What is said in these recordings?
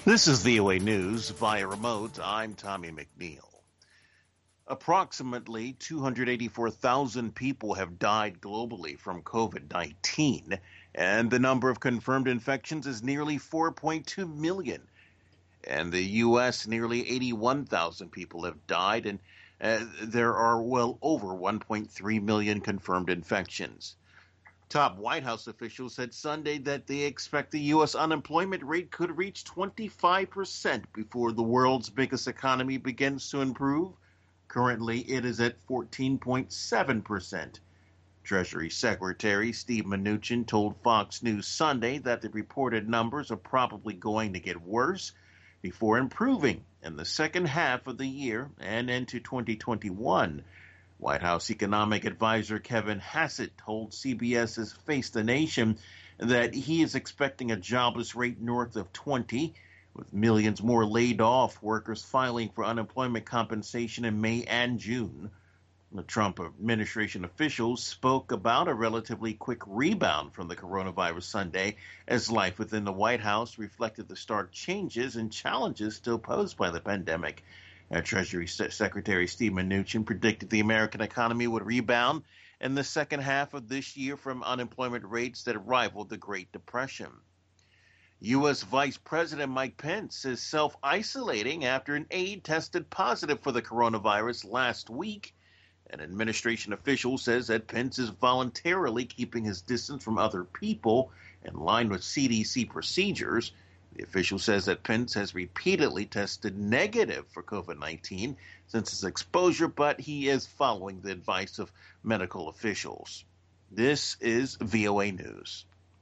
This is VOA News via remote. I'm Tommy McNeil. Approximately 284,000 people have died globally from COVID-19, and the number of confirmed infections is nearly 4.2 million. In the U.S., nearly 81,000 people have died, and there are well over 1.3 million confirmed infections. Top White House officials said Sunday that they expect the U.S. unemployment rate could reach 25% before the world's biggest economy begins to improve. Currently, it is at 14.7%. Treasury Secretary Steve Mnuchin told Fox News Sunday that the reported numbers are probably going to get worse before improving in the second half of the year and into 2021. White House economic advisor Kevin Hassett told CBS's Face the Nation that he is expecting a jobless rate north of 20, with millions more laid off, workers filing for unemployment compensation in May and June. The Trump administration officials spoke about a relatively quick rebound from the coronavirus Sunday as life within the White House reflected the stark changes and challenges still posed by the pandemic. Treasury Secretary Steve Mnuchin predicted the American economy would rebound in the second half of this year from unemployment rates that rivaled the Great Depression. U.S. Vice President Mike Pence is self-isolating after an aide tested positive for the coronavirus last week. An administration official says that Pence is voluntarily keeping his distance from other people in line with CDC procedures. The official says that Pence has repeatedly tested negative for COVID-19 since his exposure, but he is following the advice of medical officials. This is VOA News.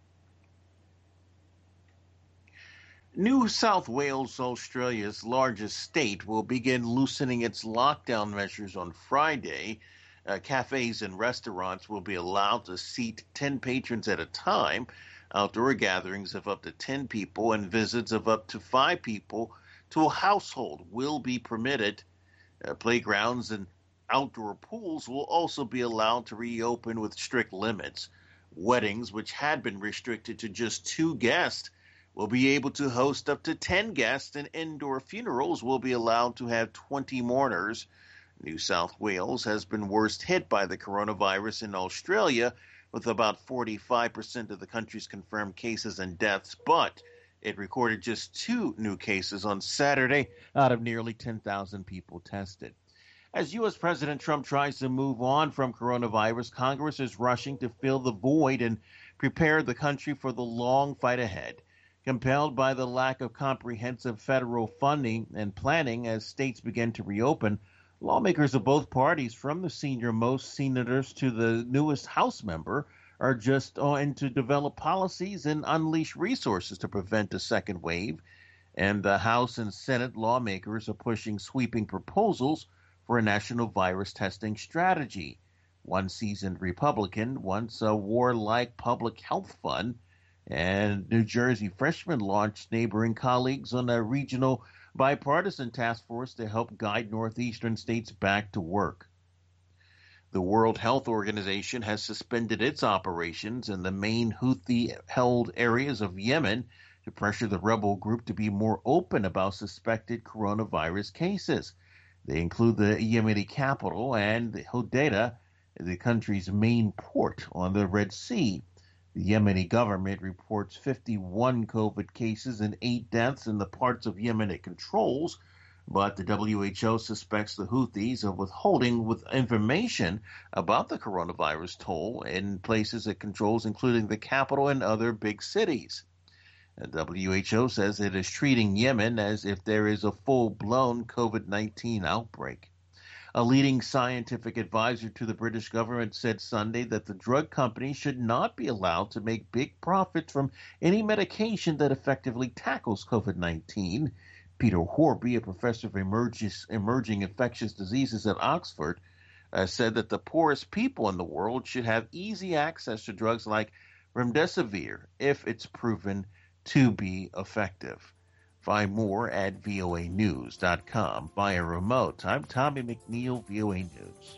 New South Wales, Australia's largest state, will begin loosening its lockdown measures on Friday. Cafes and restaurants will be allowed to seat 10 patrons at a time. Outdoor gatherings of up to 10 people and visits of up to 5 people to a household will be permitted. Playgrounds and outdoor pools will also be allowed to reopen with strict limits. Weddings, which had been restricted to just 2 guests, will be able to host up to 10 guests, and indoor funerals will be allowed to have 20 mourners. New South Wales has been worst hit by the coronavirus in Australia, with about 45% of the country's confirmed cases and deaths, but it recorded just 2 new cases on Saturday out of nearly 10,000 people tested. As U.S. President Trump tries to move on from coronavirus, Congress is rushing to fill the void and prepare the country for the long fight ahead. Compelled by the lack of comprehensive federal funding and planning as states begin to reopen, lawmakers of both parties, from the senior-most senators to the newest House member, are just on to develop policies and unleash resources to prevent a second wave. And the House and Senate lawmakers are pushing sweeping proposals for a national virus testing strategy. One seasoned Republican wants a warlike public health fund, and New Jersey freshmen launched neighboring colleagues on a regional bipartisan task force to help guide northeastern states back to work. The World Health Organization has suspended its operations in the main Houthi-held areas of Yemen to pressure the rebel group to be more open about suspected coronavirus cases. They include the Yemeni capital and Hodeidah, the country's main port on the Red Sea. The Yemeni government reports 51 COVID cases and 8 deaths in the parts of Yemen it controls, but the WHO suspects the Houthis of withholding with information about the coronavirus toll in places it controls, including the capital and other big cities. The WHO says it is treating Yemen as if there is a full-blown COVID-19 outbreak. A leading scientific advisor to the British government said Sunday that the drug company should not be allowed to make big profits from any medication that effectively tackles COVID-19. Peter Horby, a professor of emerging infectious diseases at Oxford, said that the poorest people in the world should have easy access to drugs like remdesivir if it's proven to be effective. Find more at voanews.com via remote. I'm Tommy McNeil, VOA News.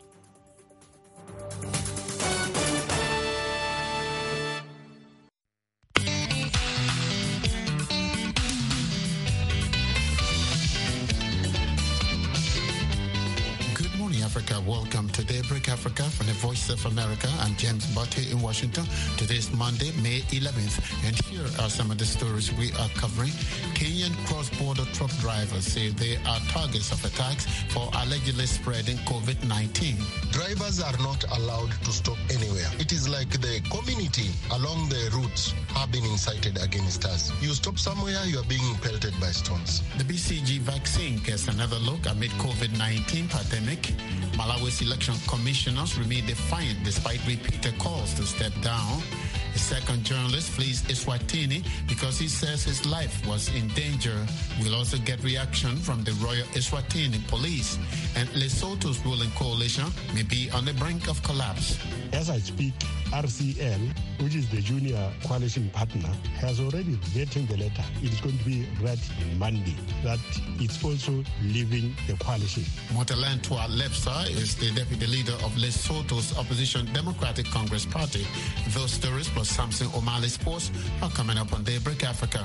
Welcome to Daybreak Africa from the Voice of America. I'm James Butte in Washington. Today's Monday, May 11th. And here are some of the stories we are covering. Kenyan cross-border truck drivers say they are targets of attacks for allegedly spreading COVID-19. Drivers are not allowed to stop anywhere. It is like the community along the routes have been incited against us. You stop somewhere, you are being pelted by stones. The BCG vaccine gets another look amid COVID-19 pandemic. Malawi's election commissioners remain defiant despite repeated calls to step down. A second journalist flees Eswatini because he says his life was in danger. We'll also get reaction from the Royal Eswatini police. And Lesotho's ruling coalition may be on the brink of collapse. As I speak, RCL, which is the junior coalition partner, has already written the letter. It is going to be read Monday that it's also leaving the coalition. Motalantwa Lepsa is the deputy leader of Lesotho's opposition Democratic Congress Party. Those stories plus Samson O'Malley Sports are coming up on Daybreak Africa.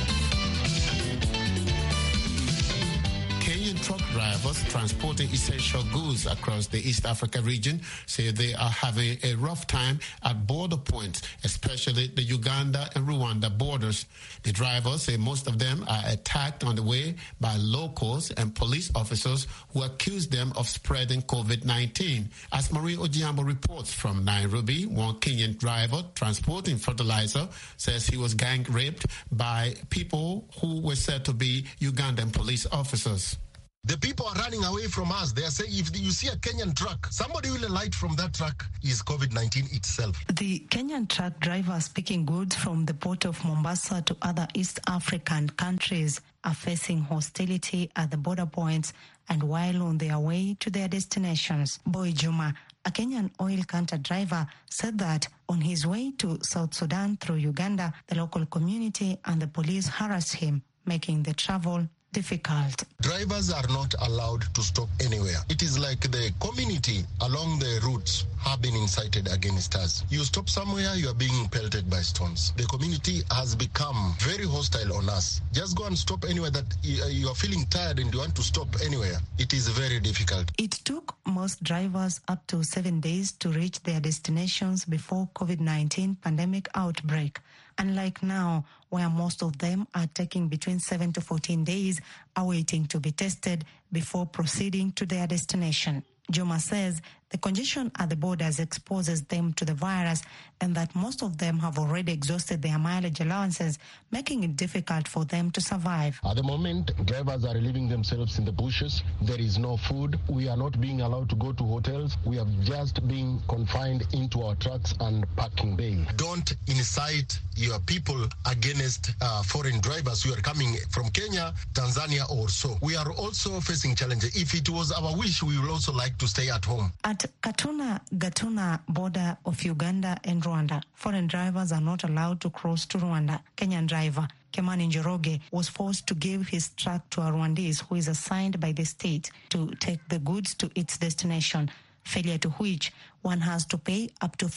Kenyan truck drivers transporting essential goods across the East Africa region say they are having a rough time at border points, especially the Uganda and Rwanda borders. The drivers say most of them are attacked on the way by locals and police officers who accuse them of spreading COVID-19. As Marie Ojiambo reports from Nairobi, one Kenyan driver transporting fertilizer says he was gang raped by people who were said to be Ugandan police officers. The people are running away from us. They are saying if you see a Kenyan truck, somebody will alight from that truck is COVID-19 itself. The Kenyan truck drivers picking goods from the port of Mombasa to other East African countries are facing hostility at the border points and while on their way to their destinations. Boy Juma, a Kenyan oil canter driver, said that on his way to South Sudan through Uganda, the local community and the police harassed him, making the travel difficult. Drivers are not allowed to stop anywhere. It is like the community along the routes have been incited against us. You stop somewhere, you are being pelted by stones. The community has become very hostile on us. Just go and stop anywhere that you are feeling tired and you want to stop anywhere. It is very difficult. It took most drivers up to 7 days to reach their destinations before COVID-19 pandemic outbreak. Unlike now, where most of them are taking between 7 to 14 days awaiting to be tested before proceeding to their destination. Juma says the congestion at the borders exposes them to the virus and that most of them have already exhausted their mileage allowances, making it difficult for them to survive. At the moment, drivers are relieving themselves in the bushes. There is no food. We are not being allowed to go to hotels. We have just been confined into our trucks and parking bay. Don't incite your people against foreign drivers who are coming from Kenya, Tanzania or so. We are also facing challenges. If it was our wish, we would also like to stay at home. At Katuna-Gatuna border of Uganda and Rwanda, foreign drivers are not allowed to cross to Rwanda. Kenyan driver Kemani Njoroge was forced to give his truck to a Rwandese who is assigned by the state to take the goods to its destination, failure to which one has to pay up to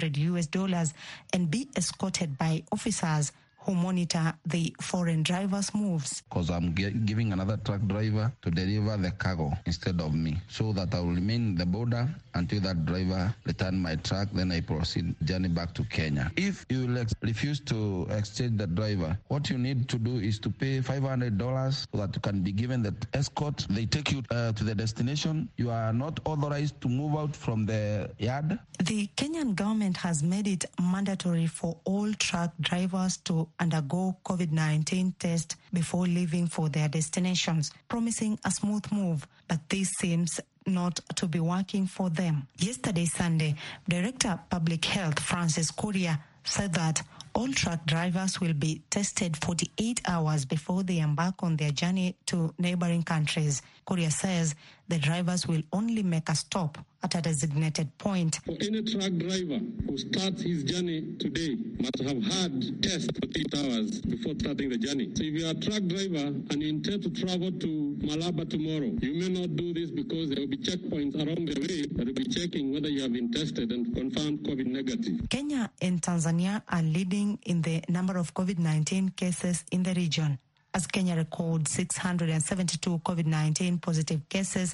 $500 and be escorted by officers who monitor the foreign driver's moves. Because I'm giving another truck driver to deliver the cargo instead of me, so that I will remain in the border until that driver return my truck, then I proceed journey back to Kenya. If you refuse to exchange the driver, what you need to do is to pay $500 so that you can be given the escort. They take you to the destination. You are not authorized to move out from the yard. The Kenyan government has made it mandatory for all truck drivers to undergo COVID-19 test before leaving for their destinations, promising a smooth move, but this seems not to be working for them. Yesterday, Sunday, Director Public Health Francis Kuria said that all truck drivers will be tested 48 hours before they embark on their journey to neighboring countries. Kuria says the drivers will only make a stop at a designated point. For any truck driver who starts his journey today must have had tests for 8 hours before starting the journey. So if you are a truck driver and you intend to travel to Malaba tomorrow, you may not do this because there will be checkpoints along the way that will be checking whether you have been tested and confirmed COVID negative. Kenya and Tanzania are leading in the number of COVID-19 cases in the region. as Kenya records 672 COVID-19 positive cases,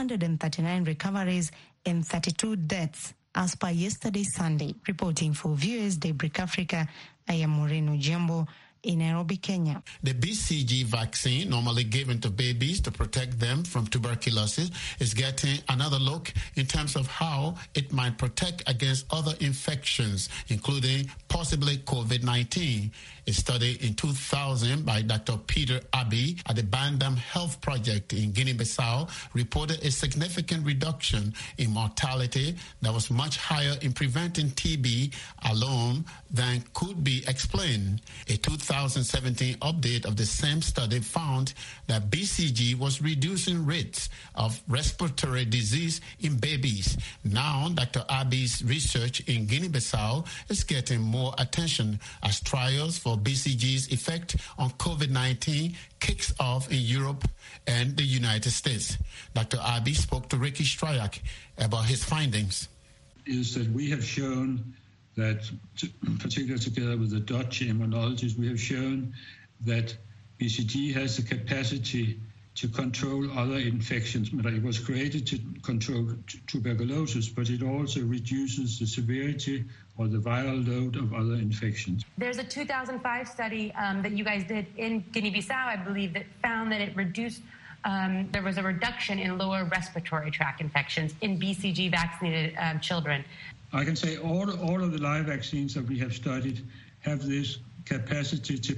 239 recoveries, and 32 deaths, as per yesterday, Sunday. Reporting for Viewers Daybreak Africa, I am Moreno Jumbo in Nairobi, Kenya. The BCG vaccine, normally given to babies to protect them from tuberculosis, is getting another look in terms of how it might protect against other infections, including possibly COVID-19. A study in 2000 by Dr. Peter Abbey at the Bandam Health Project in Guinea-Bissau reported a significant reduction in mortality that was much higher in preventing TB alone than could be explained. A 2017 update of the same study found that BCG was reducing rates of respiratory disease in babies. Now, Dr. Abbey's research in Guinea-Bissau is getting more attention as trials for BCG's effect on COVID-19 kicks off in Europe and the United States. Dr. Abbey spoke to Ricky Stryak about his findings. Is that we have shown that, particularly together with the Dutch immunologists, we have shown that BCG has the capacity to control other infections. It was created to control tuberculosis, but it also reduces the severity or the viral load of other infections. There's a 2005 study that you guys did in Guinea-Bissau, I believe, that found that it reduced, there was a reduction in lower respiratory tract infections in BCG vaccinated children. I can say all of the live vaccines that we have studied have this capacity to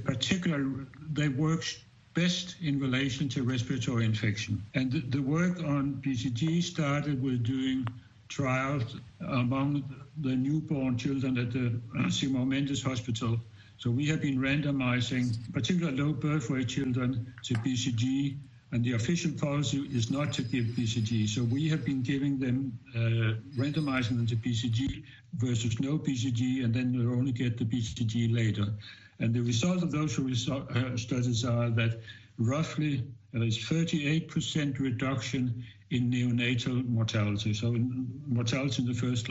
they work best in relation to respiratory infection. And the work on BCG started with doing trials among the newborn children at the Simon Mendes Hospital. So we have been randomizing particularly low birth weight children to BCG, and the official policy is not to give BCG. So we have been giving them, randomizing them to BCG versus no BCG, and then they'll only get the BCG later. And the result of those studies are that roughly there is 38% reduction in neonatal mortality. So in mortality in the first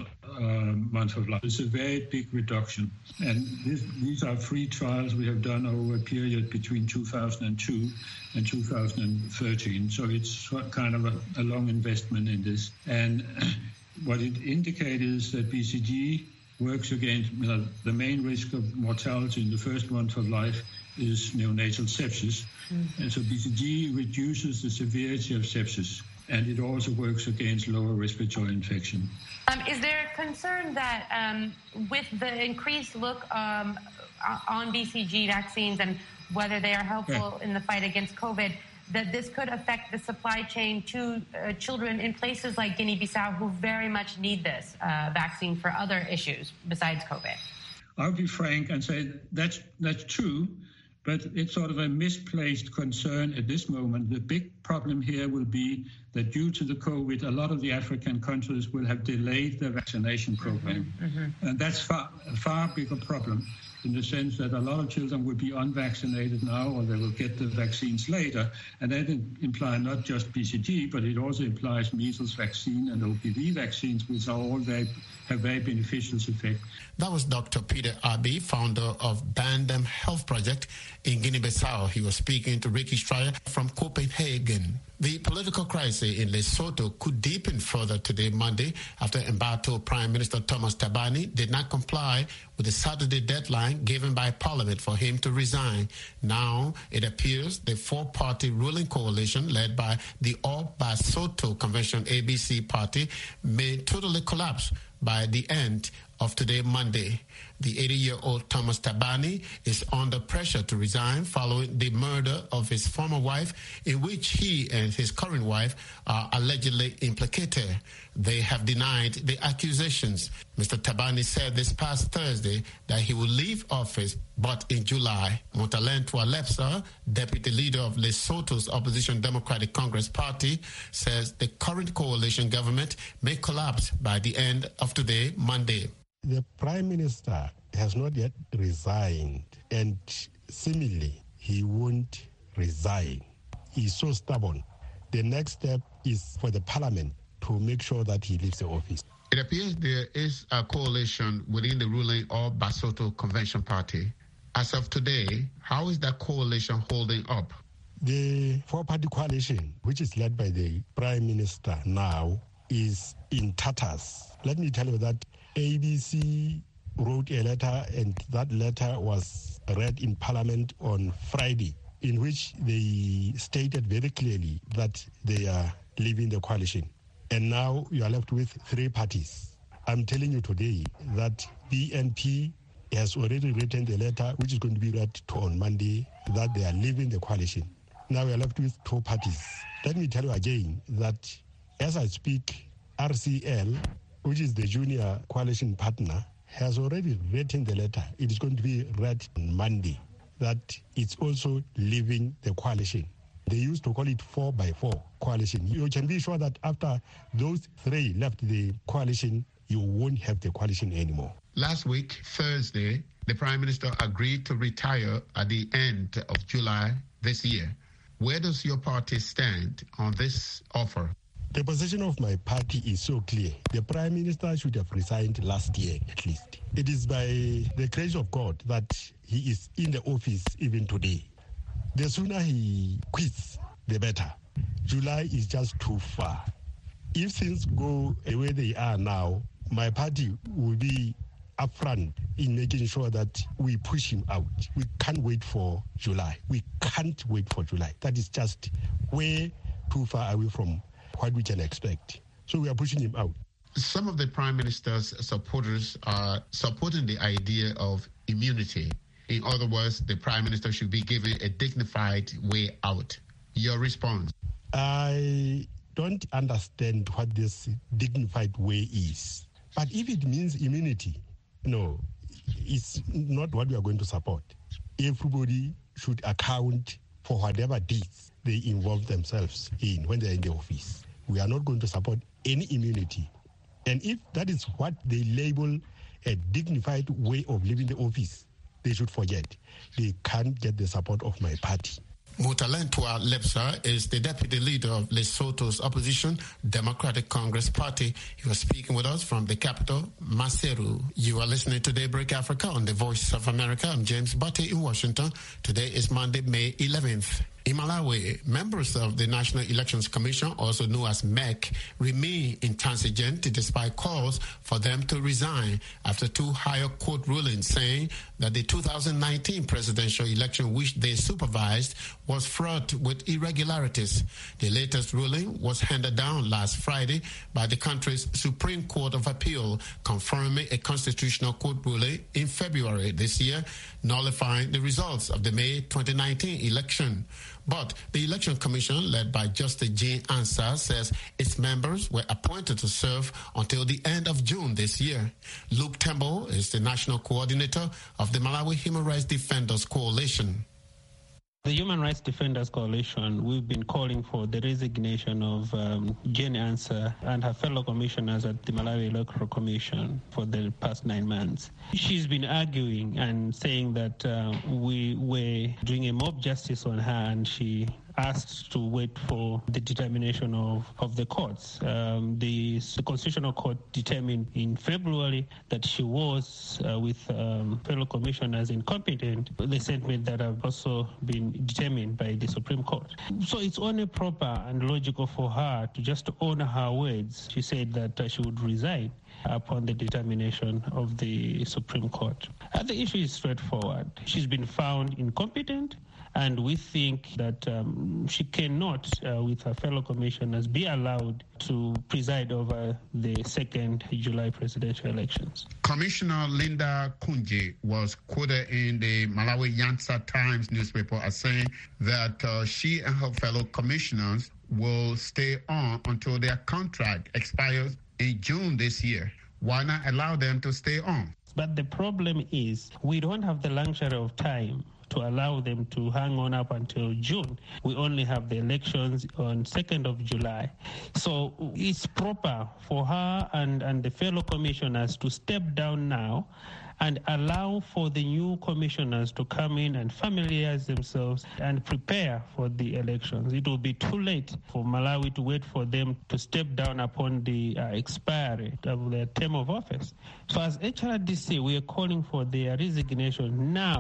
month of life. It's a very big reduction. And these are 3 trials we have done over a period between 2002 and 2013. So it's kind of a long investment in this. And what it indicates is that BCG works against the main risk of mortality in the first month of life is neonatal sepsis. And so BCG reduces the severity of sepsis, and it also works against lower respiratory infection. Is there a concern that with the increased look on BCG vaccines and whether they are helpful in the fight against COVID, that this could affect the supply chain to children in places like Guinea-Bissau who very much need this vaccine for other issues besides COVID? I'll be frank and say that's true, but it's sort of a misplaced concern at this moment. The big problem here will be that due to the COVID, a lot of the African countries will have delayed their vaccination program. And that's a far bigger problem, in the sense that a lot of children will be unvaccinated now, or they will get the vaccines later. And that implies not just BCG, but it also implies measles vaccine and OPV vaccines, which are all have very beneficial effect. That was Dr. Peter Abbey, founder of Bandam Health Project in Guinea-Bissau. He was speaking to Ricky Stryer from Copenhagen. The political crisis in Lesotho could deepen further today, Monday, after Embato Prime Minister Thomas Tabani did not comply with the Saturday deadline given by Parliament for him to resign. Now, it appears the 4-party ruling coalition led by the All Basotho Convention ABC party may totally collapse by the end of today, Monday. The 80-year-old Thomas Tabani is under pressure to resign following the murder of his former wife, in which he and his current wife are allegedly implicated. They have denied the accusations. Mr. Tabani said this past Thursday that he will leave office, but in July. Montalento Alepsa, deputy leader of Lesotho's opposition Democratic Congress Party, says the current coalition government may collapse by the end of today, Monday. The Prime Minister has not yet resigned, and seemingly he won't resign. He's so stubborn. The next step is for the Parliament to make sure that he leaves the office. It appears there is a coalition within the ruling All Basotho Convention Party As of today, how is that coalition holding up? The four-party coalition, which is led by the Prime Minister now, is in tatters. Let me tell you that ABC wrote a letter, and that letter was read in Parliament on Friday, in which they stated very clearly that they are leaving the coalition. And now you are left with three parties. I'm telling you today that BNP has already written the letter, which is going to be read on Monday, that they are leaving the coalition. Now we are left with two parties. Let me tell you again that as I speak, RCL, which is the junior coalition partner, has already written the letter. It is going to be read on Monday, that it's also leaving the coalition. They used to call it 4x4 coalition. You can be sure that after those three left the coalition, you won't have the coalition anymore. Last week, Thursday, the Prime Minister agreed to retire at the end of July this year. Where does your party stand on this offer? The position of my party is so clear. The Prime Minister should have resigned last year at least. It is by the grace of God that he is in the office even today. The sooner he quits, the better. July is just too far. If things go the way they are now, my party will be upfront in making sure that we push him out. We can't wait for July. We can't wait for July. That is just way too far away from what we can expect. So we are pushing him out. Some of the Prime Minister's supporters are supporting the idea of immunity. In other words, the Prime Minister should be given a dignified way out. Your response? I don't understand what this dignified way is. But if it means immunity, no, it's not what we are going to support. Everybody should account for whatever deeds they involve themselves in when they're in the office. We are not going to support any immunity. And if that is what they label a dignified way of leaving the office, they should forget. They can't get the support of my party. Mutaletua Lepsa is the deputy leader of Lesotho's opposition Democratic Congress Party. He was speaking with us from the capital, Maseru. You are listening to Daybreak Africa on the Voice of America. I'm James Butte in Washington. Today is Monday, May 11th. In Malawi, members of the National Elections Commission, also known as MEC, remain intransigent despite calls for them to resign after two higher court rulings saying that the 2019 presidential election, which they supervised, was fraught with irregularities. The latest ruling was handed down last Friday by the country's Supreme Court of Appeal, confirming a constitutional court ruling in February this year, nullifying the results of the May 2019 election. But the Election Commission, led by Justice Jean Ansah, says its members were appointed to serve until the end of June this year. Luke Tembo is the national coordinator of the Malawi Human Rights Defenders Coalition. The Human Rights Defenders Coalition, we've been calling for the resignation of Jean Ansah and her fellow commissioners at the Malawi Electoral Commission for the past 9 months. She's been arguing and saying that we were doing a mob justice on her, and she asked to wait for the determination of the courts. The Constitutional Court determined in February that she was, with fellow commissioners, incompetent. The sentiment that have also been determined by the Supreme Court. So it's only proper and logical for her to just honor her words. She said that she would resign upon the determination of the Supreme Court. The issue is straightforward. She's been found incompetent, and we think that she cannot, with her fellow commissioners, be allowed to preside over the 2nd July presidential elections. Commissioner Linda Kunji was quoted in the Malawi Yansa Times newspaper as saying that she and her fellow commissioners will stay on until their contract expires in June this year. Why not allow them to stay on? But the problem is we don't have the luxury of time to allow them to hang on up until June. We only have the elections on 2nd of July. So it's proper for her and the fellow commissioners to step down now and allow for the new commissioners to come in and familiarize themselves and prepare for the elections. It will be too late for Malawi to wait for them to step down upon the expiry of their term of office. So as HRDC, we are calling for their resignation now,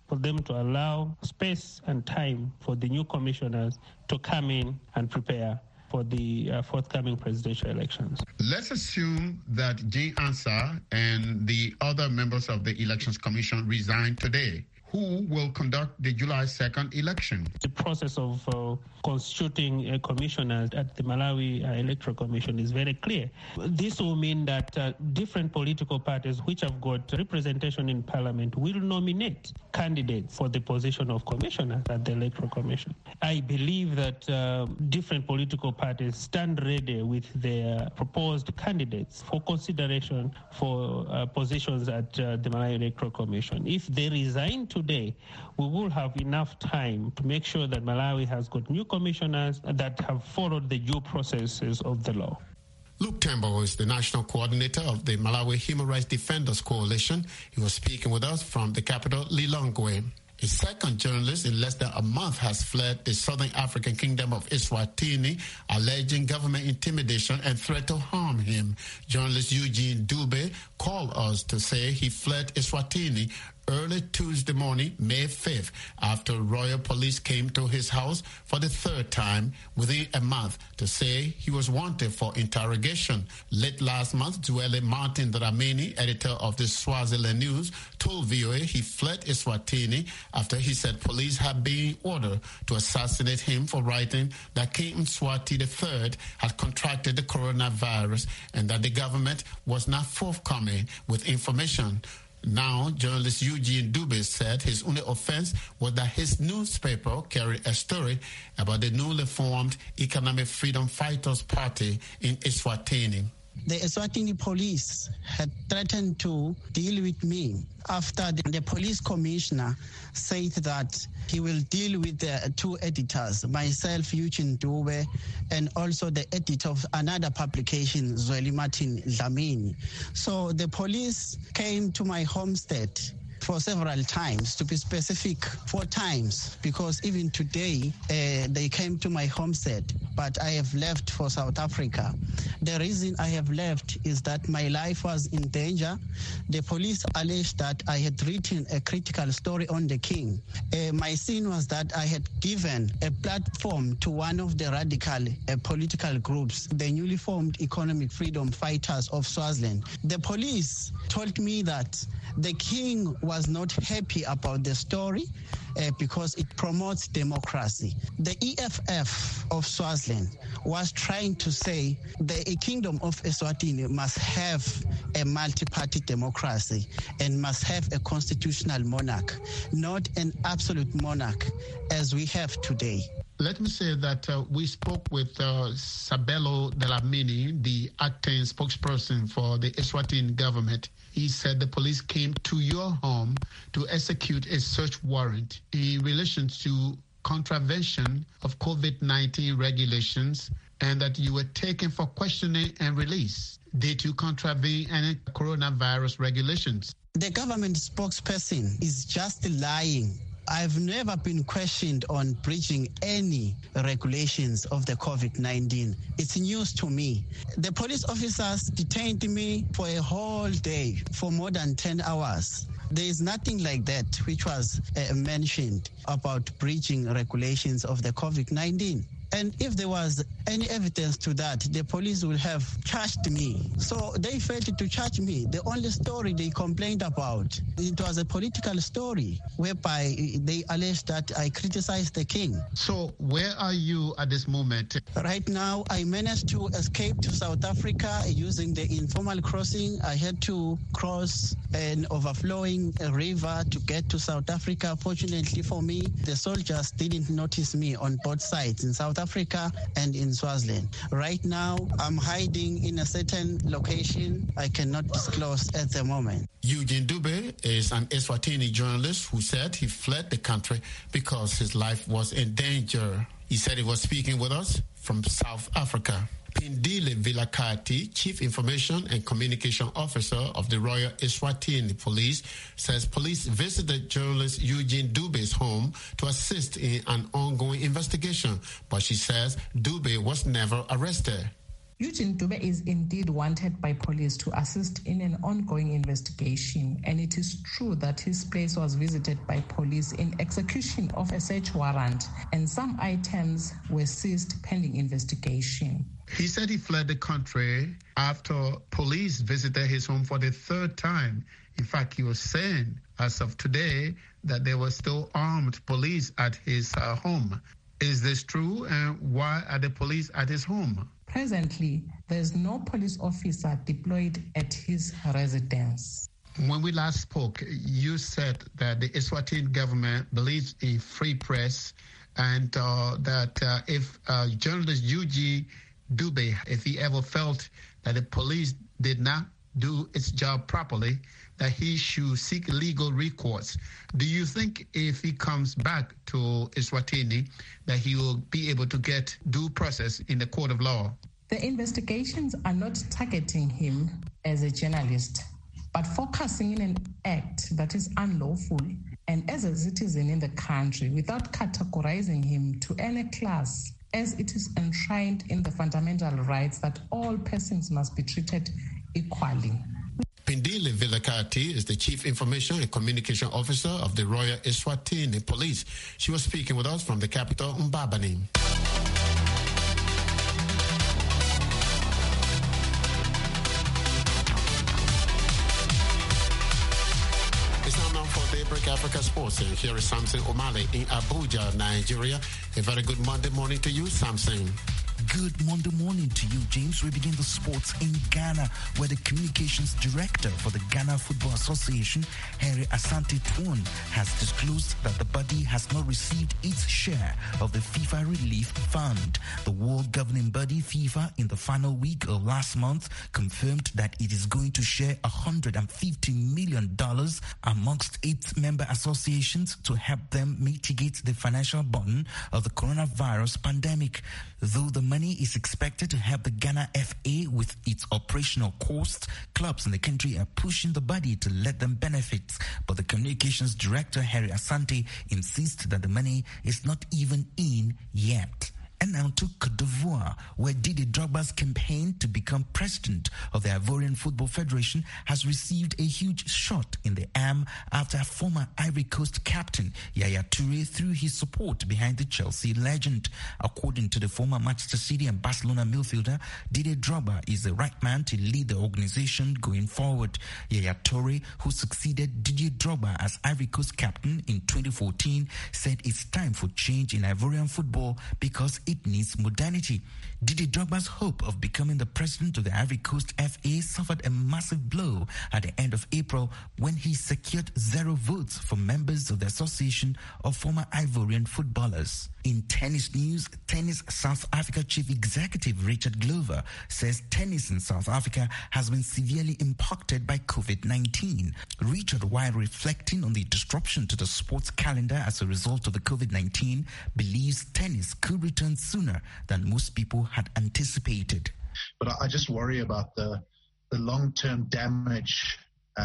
for them to allow space and time for the new commissioners to come in and prepare for the forthcoming presidential elections. Let's assume that Jane Ansah and the other members of the Elections Commission resign today. Who will conduct the July 2nd election? The process of constituting a commissioner at the Malawi Electoral Commission is very clear. This will mean that different political parties which have got representation in Parliament will nominate candidates for the position of commissioner at the Electoral Commission. I believe that different political parties stand ready with their proposed candidates for consideration for positions at the Malawi Electoral Commission. If they resign today, we will have enough time to make sure that Malawi has got new commissioners that have followed the due processes of the law. Luke Tembo is the national coordinator of the Malawi Human Rights Defenders Coalition. He was speaking with us from the capital, Lilongwe. A second journalist in less than a month has fled the southern African kingdom of Eswatini, alleging government intimidation and threat to harm him. Journalist Eugene Dube called us to say he fled Eswatini early Tuesday morning, May 5th, after royal police came to his house for the third time within a month to say he was wanted for interrogation. Late last month, Dwele Martin Dramini, editor of the Swaziland News, told VOA he fled Eswatini after he said police had been ordered to assassinate him for writing that King Mswati III had contracted the coronavirus and that the government was not forthcoming with information. Now, journalist Eugene Dube said his only offense was that his newspaper carried a story about the newly formed Economic Freedom Fighters Party in Eswatini. The Eswatini police had threatened to deal with me after the police commissioner said that he will deal with the two editors, myself, Eugene Dube, and also the editor of another publication, Zweli Martin Dlamini. So the police came to my homestead for several times, to be specific, 4 times, because even today they came to my homestead, but I have left for South Africa. The reason I have left is that my life was in danger. The police alleged that I had written a critical story on the king. My sin was that I had given a platform to one of the radical political groups, the newly formed Economic Freedom Fighters of Swaziland. The police told me that the king was not happy about the story because it promotes democracy. The EFF of Swaziland was trying to say the kingdom of Eswatini must have a multi-party democracy and must have a constitutional monarch, not an absolute monarch as we have today. Let me say that we spoke with Sabelo Dlamini, the acting spokesperson for the Eswatini government. He said the police came to your home to execute a search warrant in relation to contravention of COVID-19 regulations and that you were taken for questioning and release. Did you contravene any coronavirus regulations? The government spokesperson is just lying. I've never been questioned on breaching any regulations of the COVID-19. It's news to me. The police officers detained me for a whole day, for more than 10 hours. There is nothing like that which was mentioned about breaching regulations of the COVID-19. And if there was any evidence to that, the police would have charged me. So they failed to charge me. The only story they complained about, it was a political story whereby they alleged that I criticized the king. So where are you at this moment? Right now, I managed to escape to South Africa using the informal crossing. I had to cross an overflowing river to get to South Africa. Fortunately for me, the soldiers didn't notice me on both sides, in South Africa and in Swaziland. Right now, I'm hiding in a certain location I cannot disclose at the moment. Eugene Dube is an Eswatini journalist who said he fled the country because his life was in danger. He said he was speaking with us from South Africa. Pindile Vilakati, Chief Information and Communication Officer of the Royal Eswatini Police, says police visited journalist Eugene Dube's home to assist in an ongoing investigation, but she says Dube was never arrested. Eugene Dube is indeed wanted by police to assist in an ongoing investigation, and it is true that his place was visited by police in execution of a search warrant, and some items were seized pending investigation. He said he fled the country after police visited his home for the third time. In fact, he was saying, as of today, that there were still armed police at his home. Is this true? And why are the police at his home? Presently, there is no police officer deployed at his residence. When we last spoke, you said that the Eswatini government believes in free press and that if journalist Eugene Dube, if he ever felt that the police did not do its job properly, that he should seek legal recourse. Do you think if he comes back to Eswatini that he will be able to get due process in the court of law? The investigations are not targeting him as a journalist, but focusing in an act that is unlawful and as a citizen in the country without categorizing him to any class, as it is enshrined in the fundamental rights that all persons must be treated equally. Pindile Vilakati is the Chief Information and Communication Officer of the Royal Eswatini Police. She was speaking with us from the capital, Mbabane. It's now known for Daybreak Africa Sports. And here is Samson Omale in Abuja, Nigeria. A very good Monday morning to you, Samson. Good Monday morning to you, James. We begin the sports in Ghana, where the communications director for the Ghana Football Association, Henry Asante Twon, has disclosed that the body has not received its share of the FIFA Relief Fund. The world governing body, FIFA, in the final week of last month, confirmed that it is going to share $150 million amongst its member associations to help them mitigate the financial burden of the coronavirus pandemic. Though the money is expected to help the Ghana FA with its operational costs, clubs in the country are pushing the body to let them benefit. But the communications director, Harry Asante, insists that the money is not even in yet. And now to Côte d'Ivoire, where Didier Drogba's campaign to become president of the Ivorian Football Federation has received a huge shot in the arm after former Ivory Coast captain Yaya Touré threw his support behind the Chelsea legend. According to the former Manchester City and Barcelona midfielder, Didier Drogba is the right man to lead the organization going forward. Yaya Touré, who succeeded Didier Drogba as Ivory Coast captain in 2014, said it's time for change in Ivorian football because it needs modernity. Didier Drogba's hope of becoming the president of the Ivory Coast FA suffered a massive blow at the end of April when he secured 0 votes from members of the Association of Former Ivorian Footballers. In tennis news, Tennis South Africa Chief Executive Richard Glover says tennis in South Africa has been severely impacted by COVID-19. Richard, while reflecting on the disruption to the sports calendar as a result of the COVID-19, believes tennis could return sooner than most people had anticipated. But I just worry about the long-term damage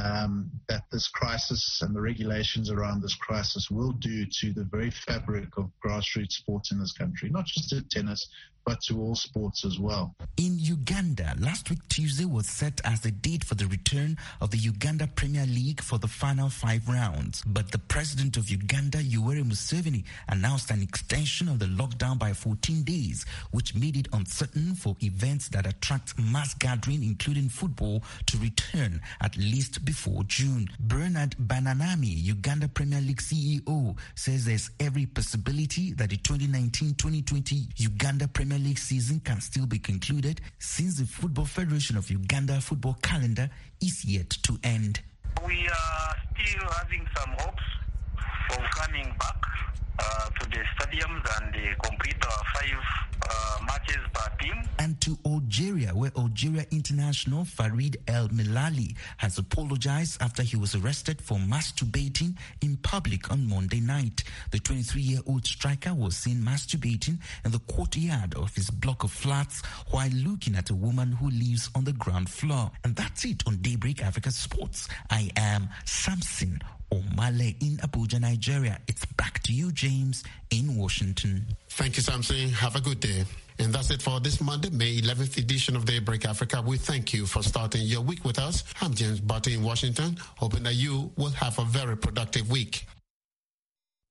that this crisis and the regulations around this crisis will do to the very fabric of grassroots sports in this country, not just to tennis, but to all sports as well. In Uganda, last week Tuesday was set as the date for the return of the Uganda Premier League for the final 5 rounds. But the president of Uganda, Yoweri Museveni, announced an extension of the lockdown by 14 days, which made it uncertain for events that attract mass gathering, including football, to return at least before June. Bernard Bananami, Uganda Premier League CEO, says there's every possibility that the 2019-2020 Uganda Premier League season can still be concluded since the Football Federation of Uganda football calendar is yet to end. We are still having some hopes of coming back to the stadiums and complete our 5 matches per team. And to Algeria, where Algeria international Farid El Milali has apologized after he was arrested for masturbating in public on Monday night. The 23-year-old striker was seen masturbating in the courtyard of his block of flats while looking at a woman who lives on the ground floor. And that's it on Daybreak Africa Sports. I am Samson Omale in Abuja, Nigeria. It's back to you, James, in Washington. Thank you, Samson. Have a good day. And that's it for this Monday, May 11th edition of Daybreak Africa. We thank you for starting your week with us. I'm James Barty in Washington, hoping that you will have a very productive week.